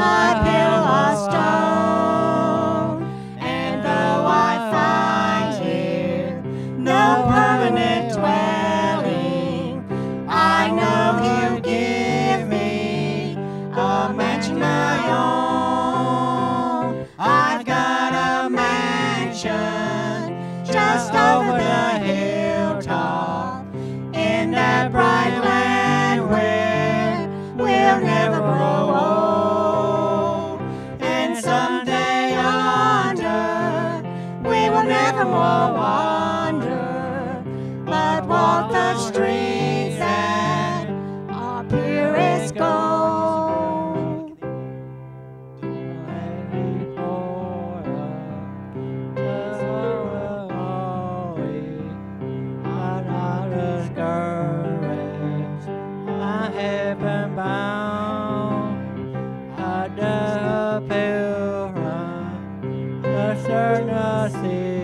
my pillow of stone. And though I find here no permanent dwelling, I know He'll give me a mansion my own. I've got a mansion just over the hilltop in that bright land where we'll never grow old. And someday yonder we will never more wander, but walk the streets that are purest gold. Heaven bound, a pilgrim, a certain